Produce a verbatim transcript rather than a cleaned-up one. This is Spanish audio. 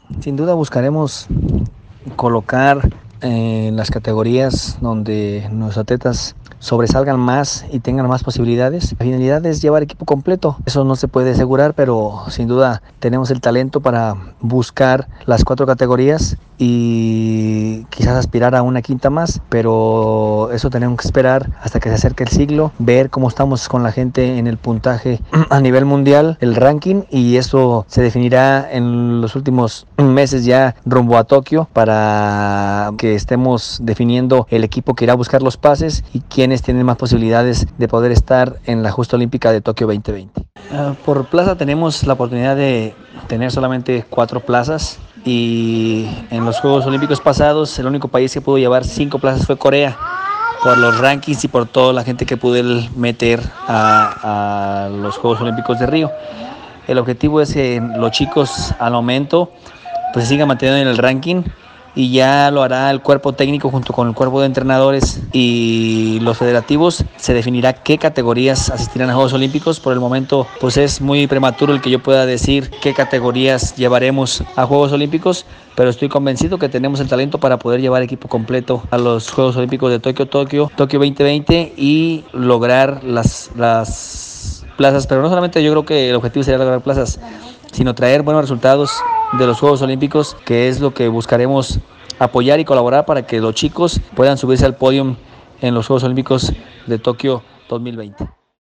Sin duda buscaremos colocar en las categorías donde nuestros atletas sobresalgan más y tengan más posibilidades. La finalidad es llevar equipo completo. Eso no se puede asegurar, pero sin duda tenemos el talento para buscar las cuatro categorías y quizás aspirar a una quinta más, pero eso tenemos que esperar hasta que se acerque el siglo, ver cómo estamos con la gente en el puntaje a nivel mundial, el ranking, y eso se definirá en los últimos meses ya rumbo a Tokio para que estemos definiendo el equipo que irá a buscar los pases y quiénes tienen más posibilidades de poder estar en la justa olímpica de Tokio veinte veinte. Uh, por plaza tenemos la oportunidad de tener solamente cuatro plazas y en los Juegos Olímpicos pasados el único país que pudo llevar cinco plazas fue Corea, por los rankings y por toda la gente que pudo meter a, a los Juegos Olímpicos de Río. El objetivo es que los chicos al momento pues se sigan manteniendo en el ranking y ya lo hará el cuerpo técnico junto con el cuerpo de entrenadores y los federativos. Se definirá qué categorías asistirán a Juegos Olímpicos. Por el momento pues es muy prematuro el que yo pueda decir qué categorías llevaremos a Juegos Olímpicos, pero estoy convencido que tenemos el talento para poder llevar equipo completo a los Juegos Olímpicos de Tokio, Tokio, Tokio veinte veinte y lograr las, las plazas. Pero no solamente yo creo que el objetivo sería lograr plazas, sino traer buenos resultados de los Juegos Olímpicos, que es lo que buscaremos apoyar y colaborar para que los chicos puedan subirse al podio en los Juegos Olímpicos de Tokio dos mil veinte.